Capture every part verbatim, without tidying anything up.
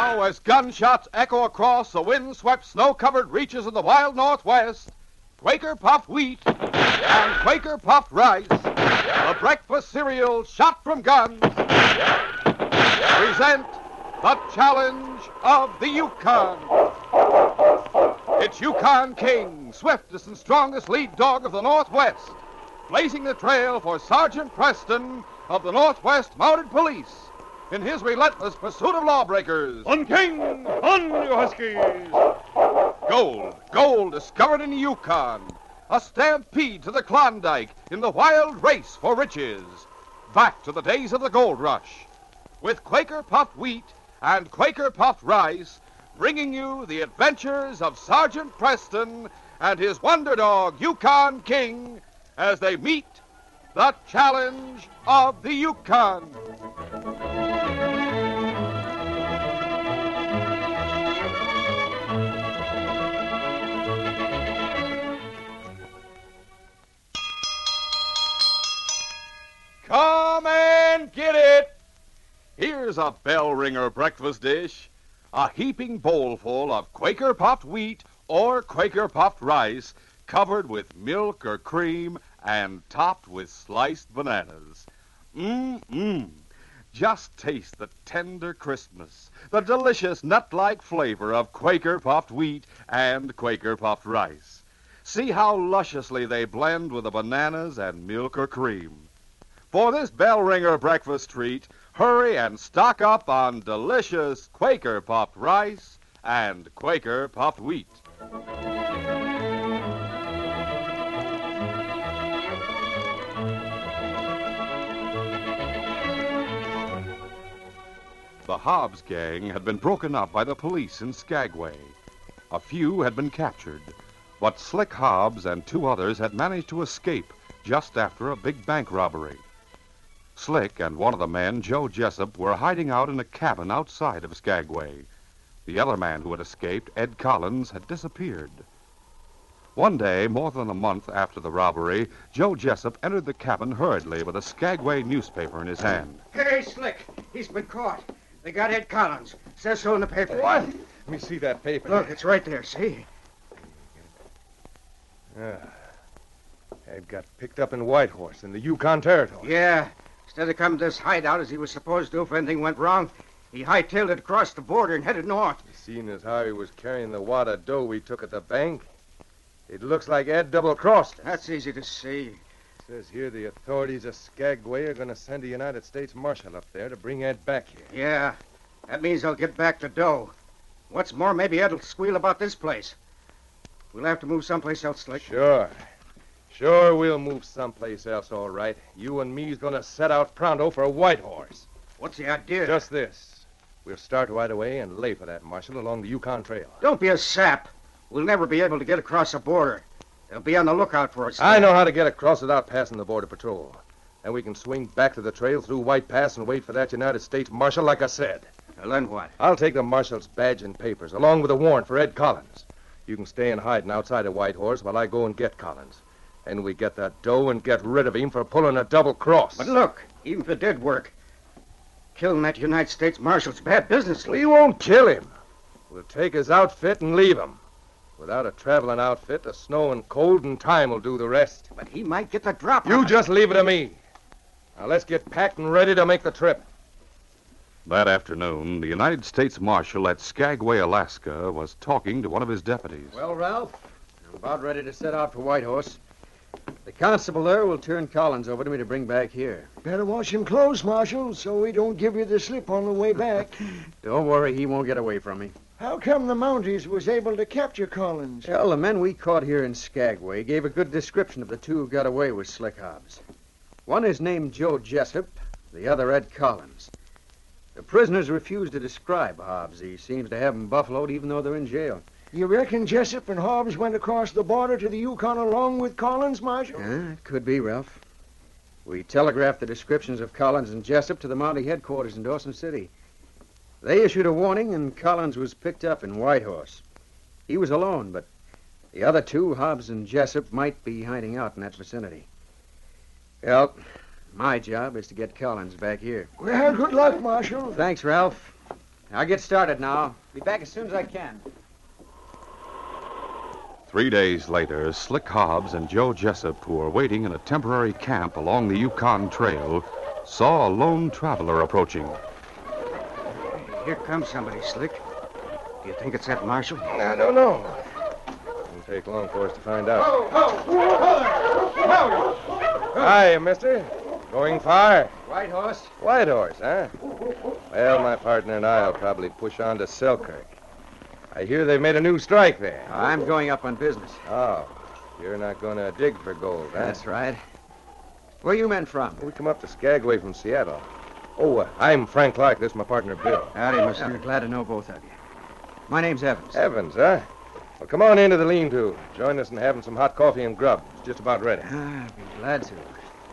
Now, as gunshots echo across the wind-swept, snow-covered reaches of the wild Northwest, Quaker Puffed Wheat and Quaker Puffed Rice, the breakfast cereal shot from guns, present the challenge of the Yukon. It's Yukon King, swiftest and strongest lead dog of the Northwest, blazing the trail for Sergeant Preston of the Northwest Mounted Police in his relentless pursuit of lawbreakers. On, King! On, you Huskies! Gold, gold discovered in the Yukon. A stampede to the Klondike in the wild race for riches. Back to the days of the gold rush. With Quaker Puffed Wheat and Quaker Puffed Rice, bringing you the adventures of Sergeant Preston and his wonder dog, Yukon King, as they meet the challenge of the Yukon. Come and get it! Here's a bell ringer breakfast dish. A heaping bowlful of Quaker Puffed Wheat or Quaker Puffed Rice, covered with milk or cream and topped with sliced bananas. Mmm-mmm. Just taste the tender crispness, the delicious nut-like flavor of Quaker Puffed Wheat and Quaker Puffed Rice. See how lusciously they blend with the bananas and milk or cream. For this bell ringer breakfast treat, hurry and stock up on delicious Quaker Puffed Rice and Quaker Puffed Wheat. The Hobbs gang had been broken up by the police in Skagway. A few had been captured, but Slick Hobbs and two others had managed to escape just after a big bank robbery. Slick and one of the men, Joe Jessup, were hiding out in a cabin outside of Skagway. The other man who had escaped, Ed Collins, had disappeared. One day, more than a month after the robbery, Joe Jessup entered the cabin hurriedly with a Skagway newspaper in his hand. Hey, Slick, he's been caught. They got Ed Collins. Says so in the paper. What? Let me see that paper. Look, it's right there, see? Ah. Ed got picked up in Whitehorse in the Yukon Territory. Yeah. Instead of coming to this hideout as he was supposed to if anything went wrong, he hightailed it across the border and headed north. Seeing as how he was carrying the wad of dough we took at the bank, it looks like Ed double-crossed us. That's easy to see. It says here the authorities of Skagway are going to send a United States Marshal up there to bring Ed back here. Yeah, that means they'll get back the dough. What's more, maybe Ed will squeal about this place. We'll have to move someplace else, Slick. Sure. Sure, we'll move someplace else, all right. You and me's gonna set out pronto for Whitehorse. What's the idea? Just this. We'll start right away and lay for that marshal along the Yukon Trail. Don't be a sap. We'll never be able to get across the border. They'll be on the lookout for us. I know how to get across without passing the border patrol. And we can swing back to the trail through White Pass and wait for that United States Marshal like I said. Well, then what? I'll take the marshal's badge and papers, along with a warrant for Ed Collins. You can stay in hiding outside of Whitehorse while I go and get Collins. And we get that dough and get rid of him for pulling a double cross. But look, even if it did work, killing that United States Marshal's bad business. We won't kill him. We'll take his outfit and leave him. Without a traveling outfit, the snow and cold and time will do the rest. But he might get the drop. You just leave it to me. Now let's get packed and ready to make the trip. That afternoon, the United States Marshal at Skagway, Alaska, was talking to one of his deputies. Well, Ralph, I'm about ready to set out for Whitehorse. The constable there will turn Collins over to me to bring back here. Better wash him close, Marshal, so we don't give you the slip on the way back. Don't worry, he won't get away from me. How come the Mounties was able to capture Collins? Well, the men we caught here in Skagway gave a good description of the two who got away with Slick Hobbs. One is named Joe Jessup, the other Ed Collins. The prisoners refused to describe Hobbs. He seems to have them buffaloed even though they're in jail. You reckon Jessup and Hobbs went across the border to the Yukon along with Collins, Marshal? Yeah, it could be, Ralph. We telegraphed the descriptions of Collins and Jessup to the Mountie headquarters in Dawson City. They issued a warning, and Collins was picked up in Whitehorse. He was alone, but the other two, Hobbs and Jessup, might be hiding out in that vicinity. Well, my job is to get Collins back here. Well, good luck, Marshal. Thanks, Ralph. I'll get started now. Be back as soon as I can. Three days later, Slick Hobbs and Joe Jessup, who were waiting in a temporary camp along the Yukon Trail, saw a lone traveler approaching. Here comes somebody, Slick. Do you think it's that marshal? I don't know. Won't take long for us to find out. Hi, mister. Going far? White Horse? White Horse, huh? Well, my partner and I'll probably push on to Selkirk. I hear they've made a new strike there. I'm going up on business. Oh, you're not going to dig for gold, huh? That's right. Where you men from? We come up to Skagway from Seattle. Oh, uh, I'm Frank Clark. This is my partner, Bill. Howdy, mister. I'm glad to know both of you. My name's Evans. Evans, huh? Well, come on into the lean-to. Join us in having some hot coffee and grub. It's just about ready. Ah, I'd be glad to.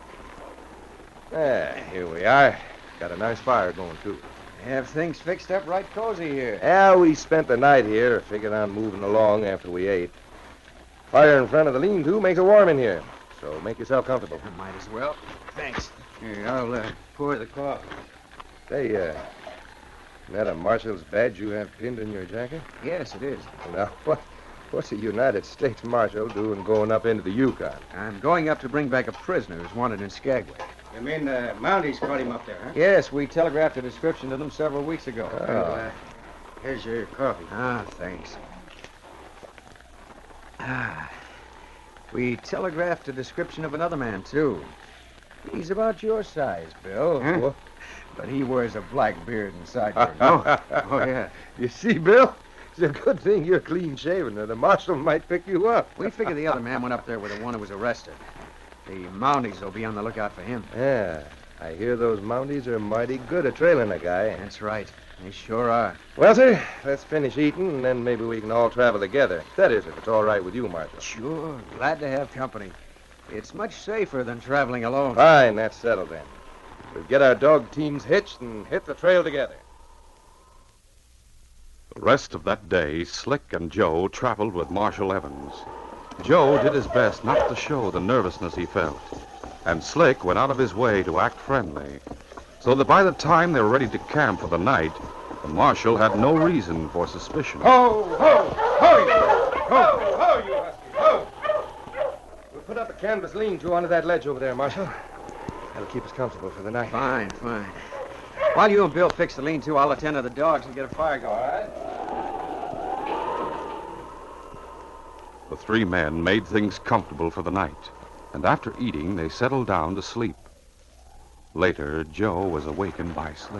Ah, here we are. Got a nice fire going, too. Have things fixed up right cozy here. Yeah, we spent the night here, figured on moving along after we ate. Fire in front of the lean-to makes it warm in here, so make yourself comfortable. Might as well. Thanks. Here, I'll uh, pour the coffee. Say, uh, isn't that a marshal's badge you have pinned in your jacket? Yes, it is. Now, what, what's a United States Marshal doing going up into the Yukon? I'm going up to bring back a prisoner who's wanted in Skagway. You mean the Mounties caught him up there, huh? Yes, we telegraphed a description to them several weeks ago. Oh. Well, uh, here's your coffee. Ah, thanks. Ah. We telegraphed a description of another man, too. He's about your size, Bill. Huh? What? But he wears a black beard and sideburns. Oh, oh, yeah. You see, Bill? It's a good thing you're clean-shaven, or the marshal might pick you up. We figure the other man went up there with the one who was arrested. The Mounties will be on the lookout for him. Yeah, I hear those Mounties are mighty good at trailing a guy. That's right. They sure are. Well, sir, let's finish eating, and then maybe we can all travel together. That is, if it's all right with you, Marshal. Sure. Glad to have company. It's much safer than traveling alone. Fine, that's settled then. We'll get our dog teams hitched and hit the trail together. The rest of that day, Slick and Joe traveled with Marshal Evans. Joe did his best not to show the nervousness he felt, and Slick went out of his way to act friendly, so that by the time they were ready to camp for the night, the marshal had no reason for suspicion. Ho, ho, ho, you! Ho, ho, you husky, ho! We'll put up a canvas lean-to onto that ledge over there, Marshal. That'll keep us comfortable for the night. Fine, fine. While you and Bill fix the lean-to, I'll attend to the dogs and get a fire going. All right. The three men made things comfortable for the night, and after eating, they settled down to sleep. Later, Joe was awakened by Slick.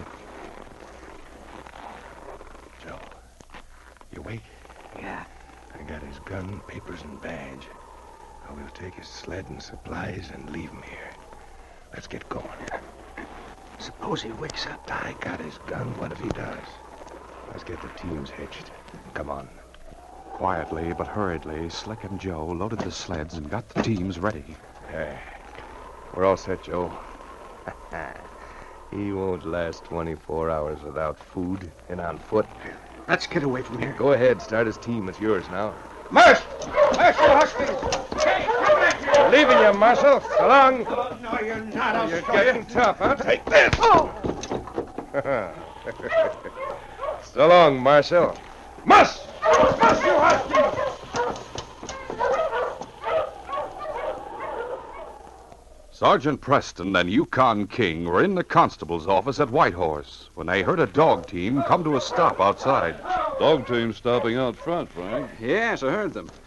Joe, you awake? Yeah. I got his gun, papers, and badge. I will take his sled and supplies and leave him here. Let's get going. Suppose he wakes up. I got his gun. What if he does? Let's get the teams hitched. Come on. Quietly but hurriedly, Slick and Joe loaded the sleds and got the teams ready. Hey, we're all set, Joe. He won't last twenty-four hours without food and on foot. Let's get away from here. Go ahead, start his team. It's yours now. Marsh! Marsh, you huskies! Hey, come back here! We're leaving you, Marshal. So long. Oh, no, you're not. I'll You're show getting you. tough, huh? Take this. Oh! So long, Marshal. Mush! Mush, you huskies! Sergeant Preston and Yukon King were in the constable's office at Whitehorse when they heard a dog team come to a stop outside. Dog team stopping out front, Frank. Yes, I heard them.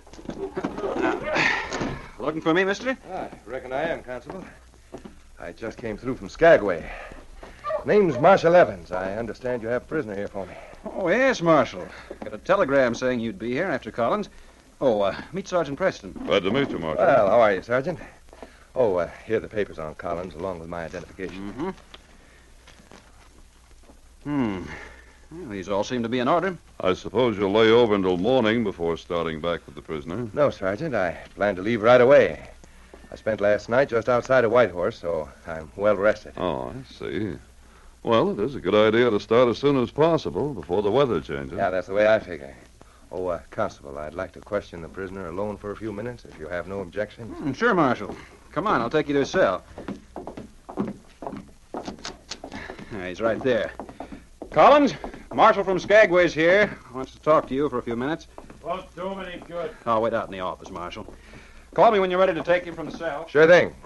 Looking for me, mister? I reckon I am, Constable. I just came through from Skagway. Name's Marshal Evans. I understand you have a prisoner here for me. Oh, yes, Marshal. Got a telegram saying you'd be here after Collins. Oh, uh, meet Sergeant Preston. Glad to meet you, Marshal. Well, how are you, Sergeant? Oh, uh, here are the papers on Collins, along with my identification. Mm-hmm. Hmm. Well, these all seem to be in order. I suppose you'll lay over until morning before starting back with the prisoner. No, Sergeant. I plan to leave right away. I spent last night just outside of Whitehorse, so I'm well rested. Oh, I see. Well, it is a good idea to start as soon as possible before the weather changes. Yeah, that's the way I figure. Oh, uh, Constable, I'd like to question the prisoner alone for a few minutes, if you have no objections. Hmm, sure, Marshal. Come on, I'll take you to his cell. Ah, he's right there. Collins, Marshal from Skagway's here. Wants to talk to you for a few minutes. Won't do him any good. I'll wait out in the office, Marshal. Call me when you're ready to take him from the cell. Sure thing.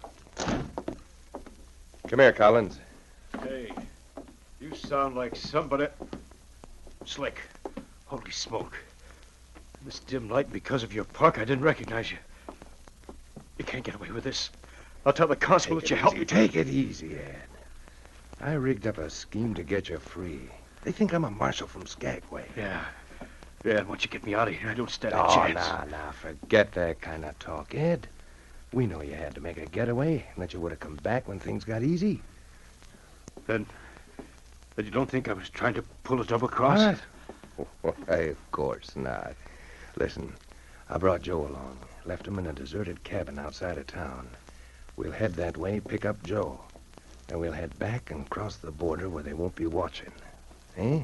Come here, Collins. Hey, you sound like somebody. Slick. Holy smoke. In this dim light, because of your park, I didn't recognize you. You can't get away with this. I'll tell the constable that you helped me. Take it easy, Ed. I rigged up a scheme to get you free. They think I'm a marshal from Skagway. Yeah. Yeah, once you get me out of here, I don't stand a Oh, chance. now, now, forget that kind of talk, Ed. We know you had to make a getaway and that you would have come back when things got easy. Then, then you don't think I was trying to pull a double cross? What? Why, of course not. Listen, I brought Joe along. Left him in a deserted cabin outside of town. We'll head that way, pick up Joe. Then we'll head back and cross the border where they won't be watching. Eh?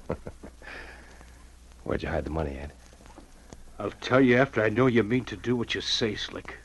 Where'd you hide the money, Ed? I'll tell you after I know you mean to do what you say, Slick.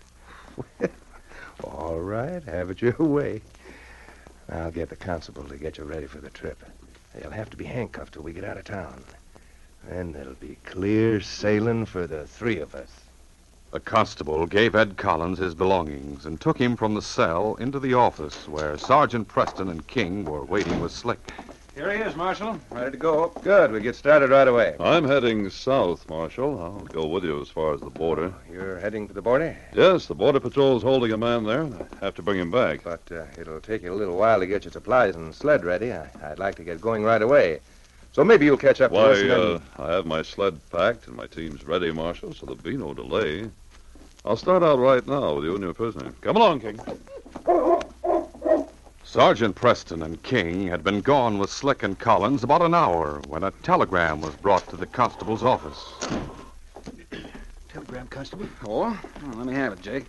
All right, have it your way. I'll get the constable to get you ready for the trip. You'll have to be handcuffed till we get out of town. Then it'll be clear sailing for the three of us. The constable gave Ed Collins his belongings and took him from the cell into the office where Sergeant Preston and King were waiting with Slick. Here he is, Marshal. Ready to go. Good. We'll get started right away. I'm heading south, Marshal. I'll go with you as far as the border. You're heading for the border? Yes, the Border Patrol's holding a man there, and I have to bring him back. But uh, it'll take you a little while to get your supplies and sled ready. I, I'd like to get going right away. So maybe you'll catch up to Why, us. and then- uh, I have my sled packed and my team's ready, Marshal, so there'll be no delay. I'll start out right now with you and your prisoner. Come along, King. Sergeant Preston and King had been gone with Slick and Collins about an hour when a telegram was brought to the constable's office. Telegram, Constable? Oh? Well, let me have it, Jake.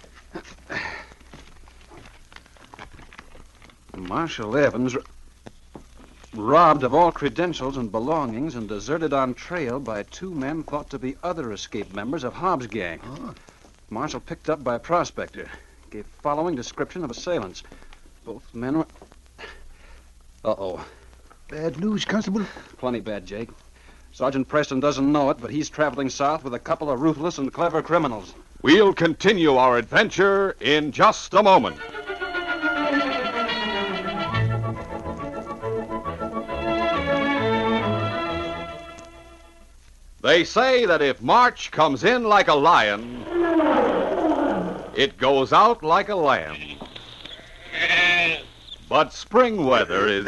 Marshal Evans, r- robbed of all credentials and belongings and deserted on trail by two men thought to be other escaped members of Hobbs' gang. Marshal picked up by a prospector. Gave following description of assailants. Both men were... Uh-oh. Bad news, Constable? Plenty bad, Jake. Sergeant Preston doesn't know it, but he's traveling south with a couple of ruthless and clever criminals. We'll continue our adventure in just a moment. They say that if March comes in like a lion, it goes out like a lamb. But spring weather is...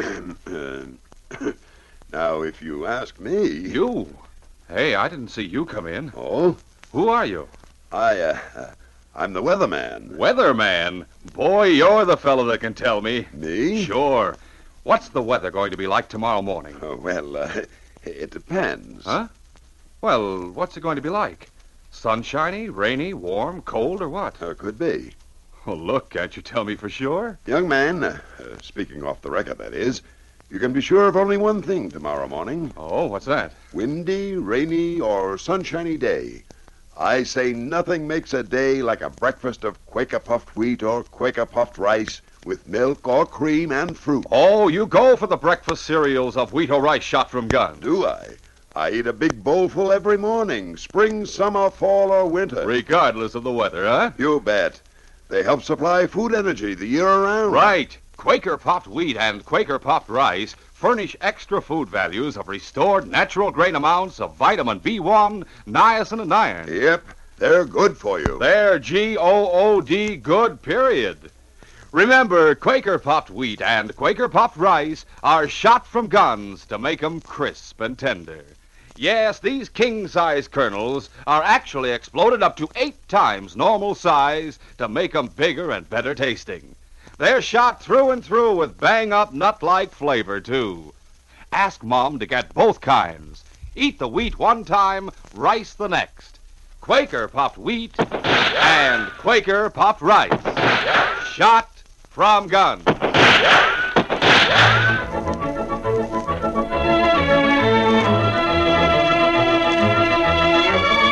Now, if you ask me... You? Hey, I didn't see you come in. Oh? Who are you? I, uh, I'm the weatherman. Weatherman? Boy, you're the fellow that can tell me. Me? Sure. What's the weather going to be like tomorrow morning? Oh, well, uh, it depends. Huh? Well, what's it going to be like? Sunshiny, rainy, warm, cold, or what? Uh, could be. Well, look, can't you tell me for sure? Young man, uh, uh, speaking off the record, that is, you can be sure of only one thing tomorrow morning. Oh, what's that? Windy, rainy, or sunshiny day. I say nothing makes a day like a breakfast of Quaker puffed wheat or Quaker puffed rice with milk or cream and fruit. Oh, you go for the breakfast cereals of wheat or rice shot from guns. Do I? I eat a big bowlful every morning, spring, summer, fall, or winter. Regardless of the weather, huh? You bet. They help supply food energy the year around. Right. Quaker puffed wheat and Quaker puffed rice furnish extra food values of restored natural grain amounts of vitamin B one, niacin, and iron. Yep, they're good for you. They're G O O D good, period. Remember, Quaker puffed wheat and Quaker puffed rice are shot from guns to make 'em crisp and tender. Yes, these king-size kernels are actually exploded up to eight times normal size to make 'em bigger and better tasting. They're shot through and through with bang-up nut-like flavor, too. Ask Mom to get both kinds. Eat the wheat one time, rice the next. Quaker puffed wheat and Quaker puffed rice. Shot from guns.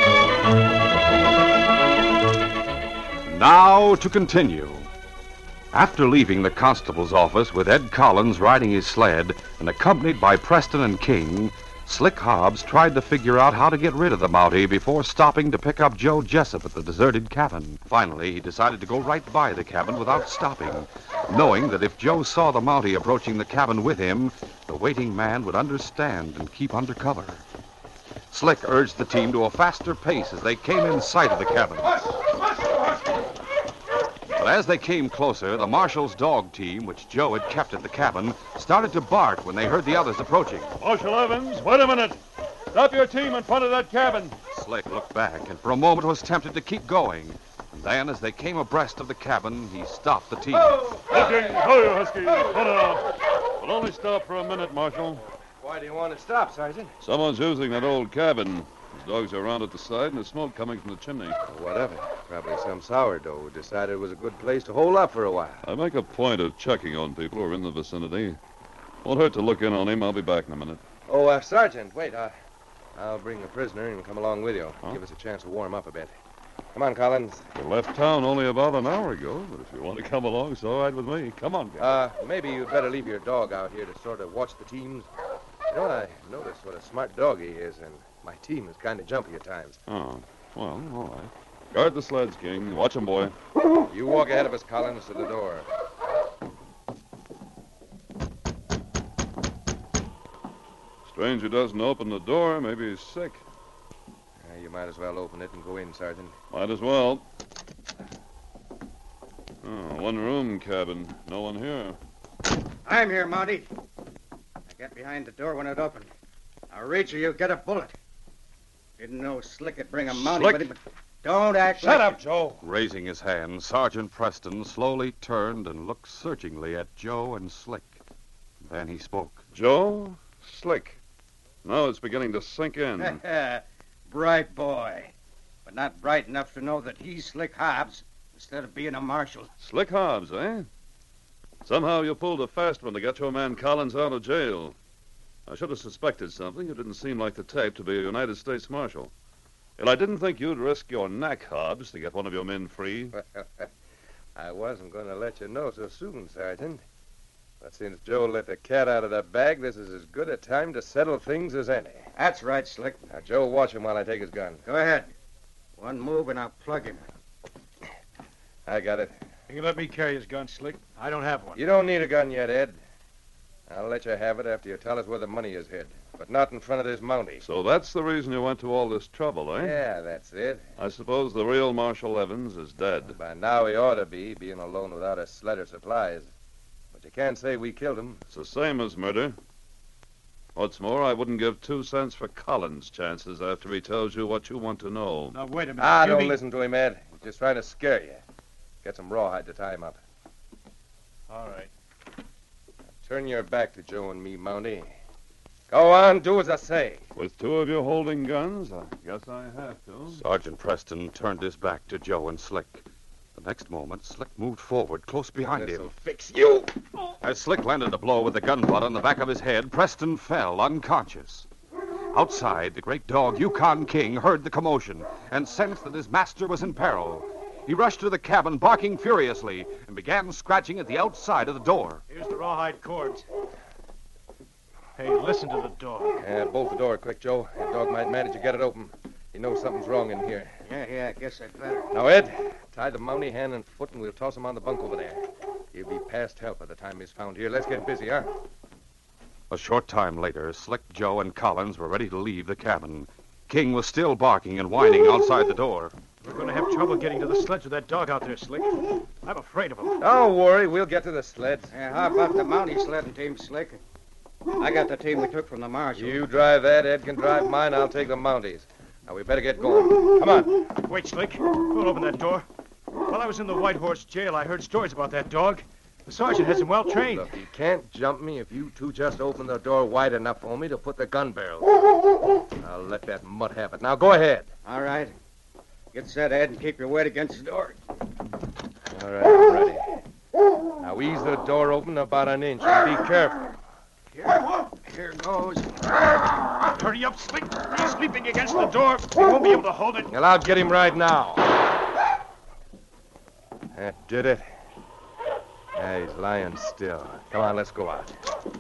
Now to continue. After leaving the constable's office with Ed Collins riding his sled and accompanied by Preston and King, Slick Hobbs tried to figure out how to get rid of the Mountie before stopping to pick up Joe Jessup at the deserted cabin. Finally, he decided to go right by the cabin without stopping, knowing that if Joe saw the Mountie approaching the cabin with him, the waiting man would understand and keep under cover. Slick urged the team to a faster pace as they came in sight of the cabin. But as they came closer, the marshal's dog team, which Joe had kept at the cabin, started to bark when they heard the others approaching. Marshal Evans, wait a minute. Stop your team in front of that cabin. Slick looked back and for a moment was tempted to keep going. And then, as they came abreast of the cabin, he stopped the team. Looking, ho, you Husky. Put it off. We'll only stop for a minute, Marshal. Why do you want to stop, Sergeant? Someone's using that old cabin. His dogs are around at the side, and there's smoke coming from the chimney. Whatever. Probably some sourdough who decided it was a good place to hole up for a while. I make a point of checking on people who are in the vicinity. Won't hurt to look in on him. I'll be back in a minute. Oh, uh, Sergeant, wait. Uh, I'll bring the prisoner and come along with you. Huh? Give us a chance to warm up a bit. Come on, Collins. You left town only about an hour ago, but if you want to come along, it's all right with me. Come on, guys. Uh, maybe you'd better leave your dog out here to sort of watch the teams. You know what? I noticed what a smart dog he is, and my team is kind of jumpy at times. Oh, well, all right. Guard the sleds, King. Watch them, boy. You walk ahead of us, Collins, to the door. Stranger doesn't open the door. Maybe he's sick. Uh, you might as well open it and go in, Sergeant. Might as well. Oh, one room cabin. No one here. I'm here, Mountie. I got behind the door when it opened. Now reach or you'll get a bullet. Didn't know Slick would bring a Mountie Slick. with him, but don't act Shut like up, Joe. Raising his hand, Sergeant Preston slowly turned and looked searchingly at Joe and Slick. Then he spoke. Joe? Slick. Now it's beginning to sink in. you. Bright boy. But not bright enough to know that he's Slick Hobbs instead of being a marshal. Slick Hobbs, eh? Somehow you pulled a fast one to get your man Collins out of jail. I should have suspected something. You didn't seem like the type to be a United States Marshal. And I didn't think you'd risk your neck, Hobbs, to get one of your men free. I wasn't going to let you know so soon, Sergeant. But since Joe let the cat out of the bag, this is as good a time to settle things as any. That's right, Slick. Now, Joe, watch him while I take his gun. Go ahead. One move and I'll plug him. I got it. You can let me carry his gun, Slick. I don't have one. You don't need a gun yet, Ed. I'll let you have it after you tell us where the money is hid. But not in front of this Mountie. So that's the reason you went to all this trouble, eh? Yeah, that's it. I suppose the real Marshal Evans is dead. By now he ought to be, being alone without a sled or supplies. But you can't say we killed him. It's the same as murder. What's more, I wouldn't give two cents for Collins' chances after he tells you what you want to know. Now, wait a minute. Ah, You don't mean- listen to him, Ed. He's just trying to scare you. Get some rawhide to tie him up. All right. Turn your back to Joe and me, Mountie. Go on, do as I say. With two of you holding guns, I guess I have to. Sergeant Preston turned his back to Joe and Slick. The next moment, Slick moved forward, close behind This'll him. fix you. As Slick landed a blow with the gun butt on the back of his head, Preston fell unconscious. Outside, the great dog Yukon King heard the commotion and sensed that his master was in peril. He rushed to the cabin, barking furiously, and began scratching at the outside of the door. Here's the rawhide cords. Hey, listen to the dog. Yeah, bolt the door quick, Joe. That dog might manage to get it open. He knows something's wrong in here. Yeah, yeah, I guess I'd better. Now, Ed, tie the Mountie hand and foot, and we'll toss him on the bunk over there. He'll be past help by the time he's found here. Let's get busy, huh? A short time later, Slick, Joe, and Collins were ready to leave the cabin. King was still barking and whining outside the door. We're going to have trouble getting to the sledge with that dog out there, Slick. I'm afraid of him. Don't worry, we'll get to the sleds. Yeah, how about the Mountie sledding team, Slick? I got the team we took from the marshal. You drive that, Ed can drive mine, I'll take the Mounties. Now, we better get going. Come on. Wait, Slick. Don't open that door. While I was in the White Horse jail, I heard stories about that dog. The sergeant has him well trained. Look, you can't jump me if you two just open the door wide enough for me to put the gun barrel. I'll let that mutt have it. Now, go ahead. All right. Get set, Ed, and keep your weight against the door. All right, I'm ready. Now, ease the door open about an inch and be careful. Here, here goes. Hurry up, Slick. He's sleeping against the door. He won't be able to hold it. Well, I'll get him right now. That did it. Yeah, he's lying still. Come on, let's go out.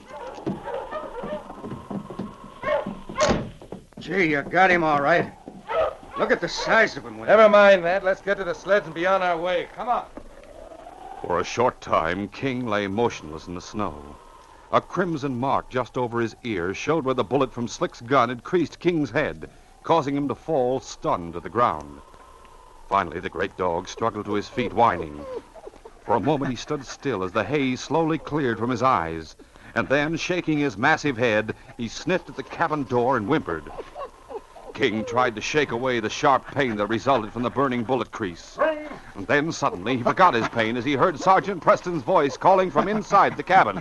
Gee, you got him all right. Look at the size of him. With Never mind that. Let's get to the sleds and be on our way. Come on. For a short time, King lay motionless in the snow. A crimson mark just over his ear showed where the bullet from Slick's gun had creased King's head, causing him to fall stunned to the ground. Finally, the great dog struggled to his feet, whining. For a moment, he stood still as the haze slowly cleared from his eyes, and then, shaking his massive head, he sniffed at the cabin door and whimpered. King tried to shake away the sharp pain that resulted from the burning bullet crease. And then, suddenly, he forgot his pain as he heard Sergeant Preston's voice calling from inside the cabin.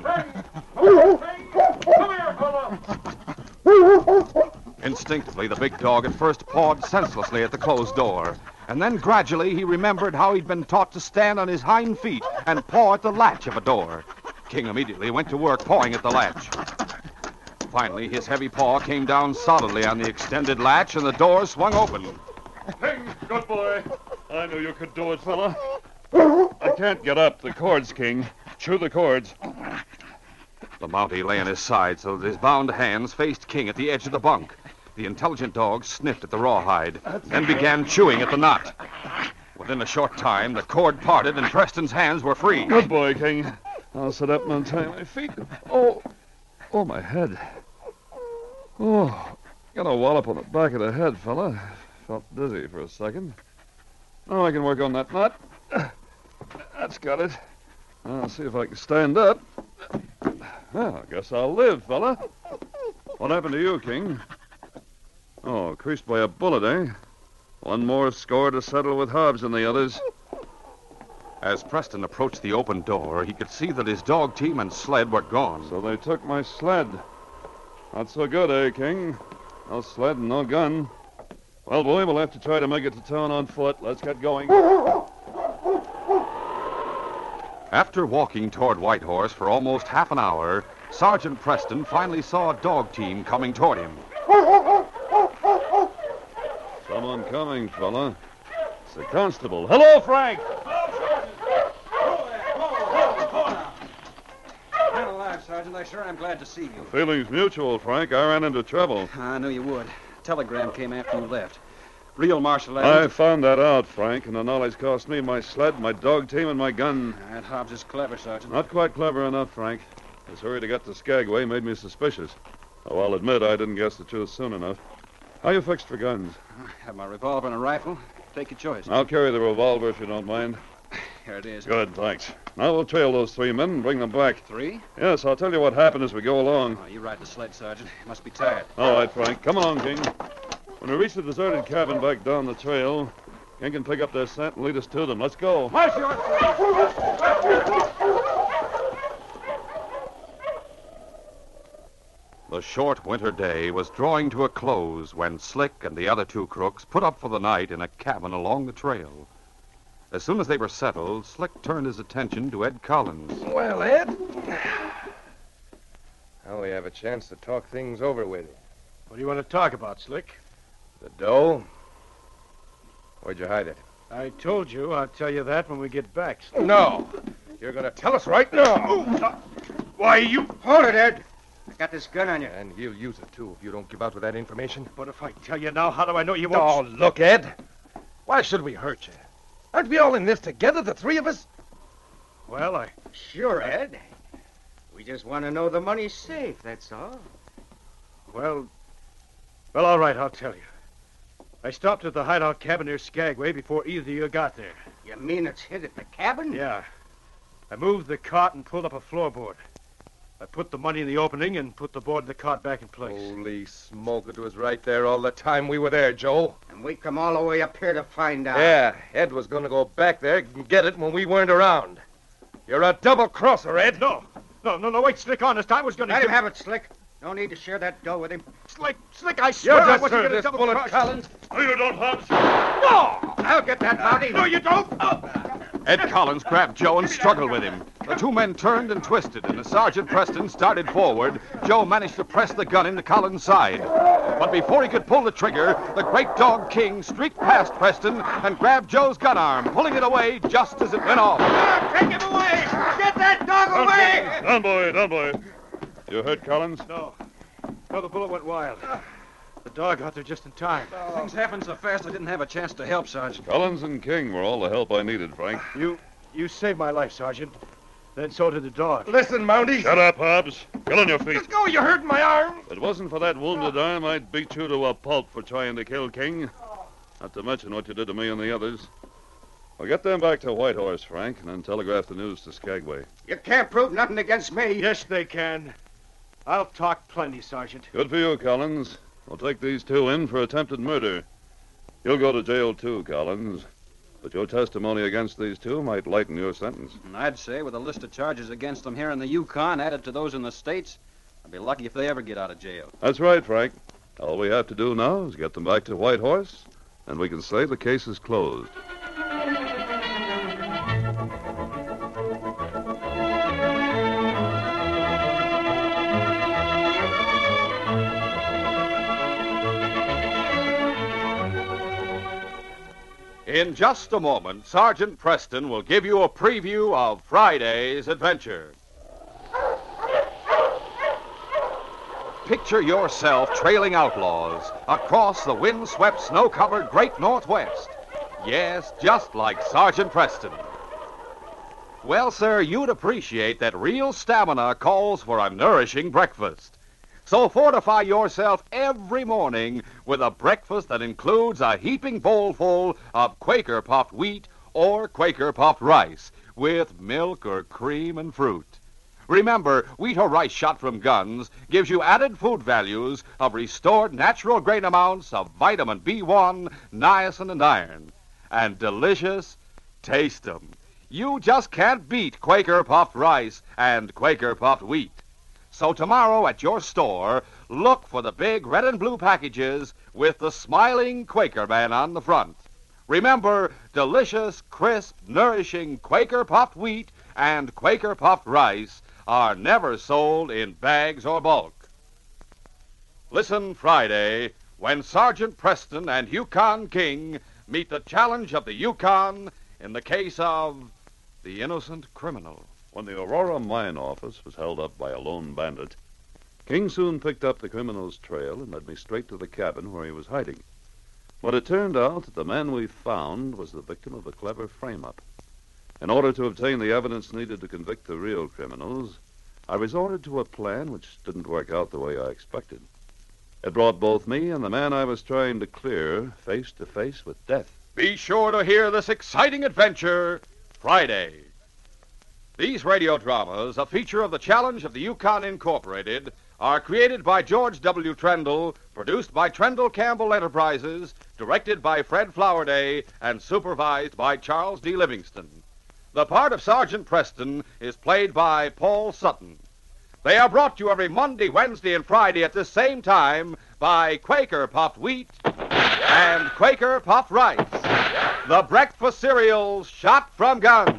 Instinctively, the big dog at first pawed senselessly at the closed door. And then, gradually, he remembered how he'd been taught to stand on his hind feet and paw at the latch of a door. King immediately went to work pawing at the latch. Finally, his heavy paw came down solidly on the extended latch, and the door swung open. King, good boy. I knew you could do it, fella. I can't get up. The cords, King. Chew the cords. The Mountie lay on his side so that his bound hands faced King at the edge of the bunk. The intelligent dog sniffed at the rawhide, then began chewing at the knot. Within a short time, the cord parted and Preston's hands were free. Good boy, King. I'll sit up and untie my feet. Oh, oh, my head. Oh, got a wallop on the back of the head, fella. Felt dizzy for a second. Oh, I can work on that knot. That's got it. I'll see if I can stand up. Well, I guess I'll live, fella. What happened to you, King? Oh, creased by a bullet, eh? One more score to settle with Hobbs and the others. As Preston approached the open door, he could see that his dog team and sled were gone. So they took my sled. Not so good, eh, King? No sled and no gun. Well, boy, we'll have to try to make it to town on foot. Let's get going. After walking toward Whitehorse for almost half an hour, Sergeant Preston finally saw a dog team coming toward him. Someone coming, fella. It's the constable. Hello, Frank! Man alive, Sergeant. I sure am glad to see you. Feelings mutual, Frank. I ran into trouble. I knew you would. Telegram came after you left. Real Marshal I Adams. found that out, Frank, and the knowledge cost me my sled, my dog team, and my gun. That Hobbs is clever, Sergeant. Not quite clever enough, Frank. His hurry to get to Skagway made me suspicious. Oh, I'll admit I didn't guess the truth soon enough. How you fixed for guns? I have my revolver and a rifle. Take your choice. I'll carry the revolver if you don't mind. Here it is. Good, thanks. Now we'll trail those three men and bring them back. Three? Yes, I'll tell you what happened as we go along. Oh, you ride the sled, Sergeant. You must be tired. All right, Frank. Come along, King. When we reach the deserted cabin back down the trail, King can pick up their scent and lead us to them. Let's go. March your... The short winter day was drawing to a close when Slick and the other two crooks put up for the night in a cabin along the trail. As soon as they were settled, Slick turned his attention to Ed Collins. Well, Ed, now we have a chance to talk things over with you. What do you want to talk about, Slick? The dough? Where'd you hide it? I told you I'll tell you that when we get back. Slick. No. You're going to tell us right now. Why, you... Hold it, Ed. I got this gun on you. And you'll use it, too, if you don't give out with that information. But if I tell you now, how do I know you Oh, won't... look, Ed. Why should we hurt you? Aren't we all in this together, the three of us? Well, I... Sure, Ed. We just want to know the money's safe, that's all. Well... Well, all right, I'll tell you. I stopped at the hideout cabin near Skagway before either of you got there. You mean it's hid at the cabin? Yeah. I moved the cart and pulled up a floorboard. I put the money in the opening and put the board and the cart back in place. Holy smoke, it was right there all the time we were there, Joe. And we come all the way up here to find out. Yeah, Ed was going to go back there and get it when we weren't around. You're a double-crosser, Ed. No, no, no, no, wait, Slick, honest, I was going to... Let him have it, Slick. No need to share that dough with him. Slick, Slick, I swear You I just wasn't heard going to this double bullet, cross. Collins. No, you don't, Hobbs. No! I'll get that bounty. No, you don't! Ed Collins grabbed Joe and struggled with him. The two men turned and twisted, and as Sergeant Preston started forward, Joe managed to press the gun into Collins' side. But before he could pull the trigger, the great dog King streaked past Preston and grabbed Joe's gun arm, pulling it away just as it went off. Take him away! Get that dog away! Down, boy, down, boy. You hurt Collins? No. No, the bullet went wild. The dog got there just in time. Things happened so fast I didn't have a chance to help, Sergeant. Collins and King were all the help I needed, Frank. You you saved my life, Sergeant. Then so did the dog. Listen, Mountie. Shut up, Hobbs. Get on your feet. Let go, you're hurting my arm. If it wasn't for that wounded arm, I'd beat you to a pulp for trying to kill King. Not to mention what you did to me and the others. Well, get them back to Whitehorse, Frank, and then telegraph the news to Skagway. You can't prove nothing against me. Yes, they can. I'll talk plenty, Sergeant. Good for you, Collins. We'll take these two in for attempted murder. You'll go to jail, too, Collins. But your testimony against these two might lighten your sentence. And I'd say, with a list of charges against them here in the Yukon added to those in the States, I'd be lucky if they ever get out of jail. That's right, Frank. All we have to do now is get them back to Whitehorse, and we can say the case is closed. In just a moment, Sergeant Preston will give you a preview of Friday's adventure. Picture yourself trailing outlaws across the wind-swept, snow-covered Great Northwest. Yes, just like Sergeant Preston. Well, sir, you'd appreciate that real stamina calls for a nourishing breakfast. So fortify yourself every morning with a breakfast that includes a heaping bowlful of Quaker puffed wheat or Quaker puffed rice with milk or cream and fruit. Remember, wheat or rice shot from guns gives you added food values of restored natural grain amounts of vitamin B one, niacin, and iron. And delicious, taste 'em. You just can't beat Quaker puffed rice and Quaker puffed wheat. So tomorrow at your store, look for the big red and blue packages with the smiling Quaker man on the front. Remember, delicious, crisp, nourishing Quaker puffed wheat and Quaker puffed rice are never sold in bags or bulk. Listen Friday when Sergeant Preston and Yukon King meet the challenge of the Yukon in the case of the innocent criminal. When the Aurora mine office was held up by a lone bandit, King soon picked up the criminal's trail and led me straight to the cabin where he was hiding. But it turned out that the man we found was the victim of a clever frame-up. In order to obtain the evidence needed to convict the real criminals, I resorted to a plan which didn't work out the way I expected. It brought both me and the man I was trying to clear face to face with death. Be sure to hear this exciting adventure Friday. These radio dramas, a feature of the Challenge of the Yukon Incorporated, are created by George W. Trendle, produced by Trendle Campbell Enterprises, directed by Fred Flowerday, and supervised by Charles D. Livingston. The part of Sergeant Preston is played by Paul Sutton. They are brought to you every Monday, Wednesday, and Friday at this same time by Quaker Puffed Wheat and Quaker Puffed Rice, the breakfast cereals shot from guns.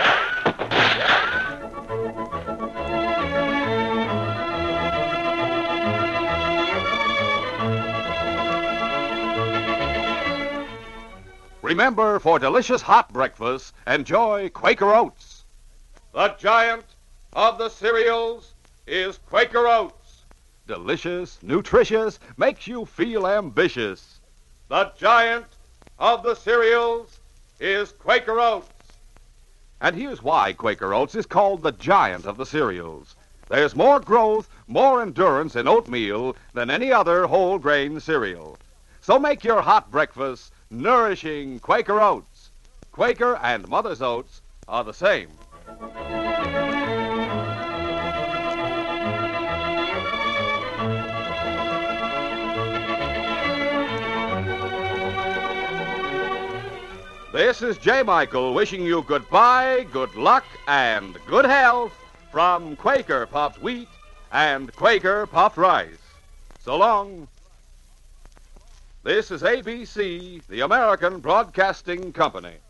Remember, for delicious hot breakfast, enjoy Quaker Oats. The giant of the cereals is Quaker Oats. Delicious, nutritious, makes you feel ambitious. The giant of the cereals is Quaker Oats. And here's why Quaker Oats is called the giant of the cereals. There's more growth, more endurance in oatmeal than any other whole grain cereal. So make your hot breakfast nourishing Quaker Oats. Quaker and Mother's Oats are the same. This is J. Michael wishing you goodbye, good luck, and good health from Quaker Puffed Wheat and Quaker Puffed Rice. So long. This is A B C, the American Broadcasting Company.